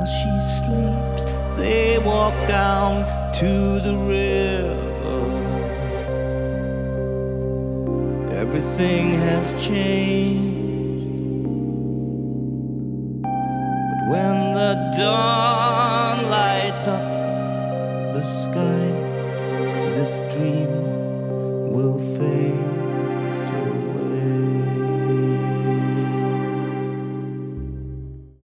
she sleeps, they walk down to the river. Everything has changed, but when the dawn lights up the sky, this dream will fade.